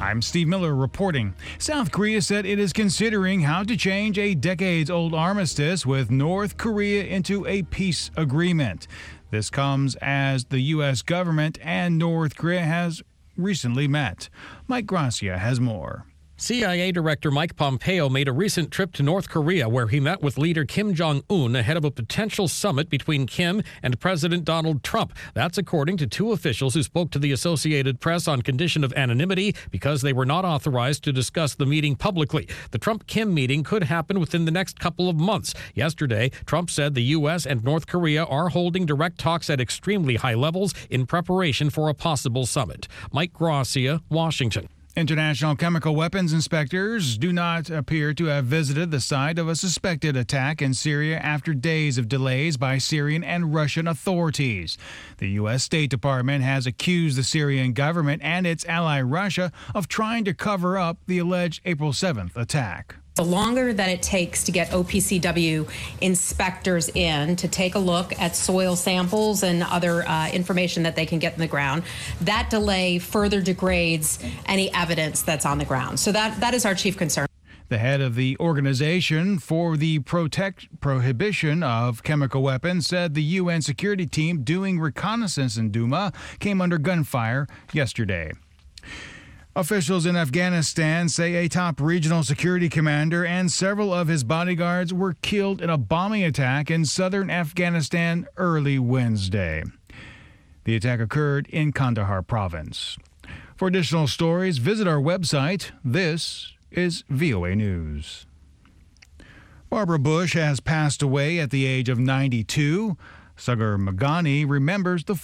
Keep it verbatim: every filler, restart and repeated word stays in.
I'm Steve Miller reporting. South Korea said it is considering how to change a decades-old armistice with North Korea into a peace agreement. This comes as the U S government and North Korea has recently met. Mike Gracia has more. C I A Director Mike Pompeo made a recent trip to North Korea where he met with leader Kim Jong-un ahead of a potential summit between Kim and President Donald Trump. That's according to two officials who spoke to the Associated Press on condition of anonymity because they were not authorized to discuss the meeting publicly. The Trump-Kim meeting could happen within the next couple of months. Yesterday, Trump said the U S and North Korea are holding direct talks at extremely high levels in preparation for a possible summit. Mike Gracia, Washington. International chemical weapons inspectors do not appear to have visited the site of a suspected attack in Syria after days of delays by Syrian and Russian authorities. The U S State Department has accused the Syrian government and its ally Russia of trying to cover up the alleged April seventh attack. The longer that it takes to get O P C W inspectors in to take a look at soil samples and other uh, information that they can get in the ground, that delay further degrades any evidence that's on the ground. So that, that is our chief concern. The head of the Organization for the Protect Prohibition of Chemical Weapons said the U N security team doing reconnaissance in Douma came under gunfire yesterday. Officials in Afghanistan say a top regional security commander and several of his bodyguards were killed in a bombing attack in southern Afghanistan early Wednesday. The attack occurred in Kandahar province. For additional stories, visit our website. This is V O A News. Barbara Bush has passed away at the age of ninety-two. Sagar Magani remembers the